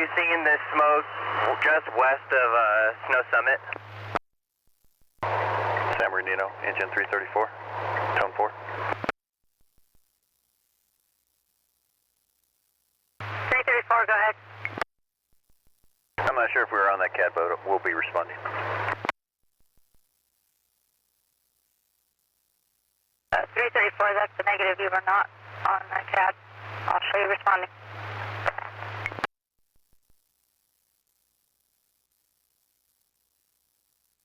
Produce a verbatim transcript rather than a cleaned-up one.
seeing this smoke just west of uh, Snow Summit? San Bernardino, engine three thirty-four, tone four. three thirty-four, go ahead. I'm not sure if we were on that C A D, but we'll be responding. Uh, three thirty-four, that's the negative. You were not on the C A D. I'll show you responding.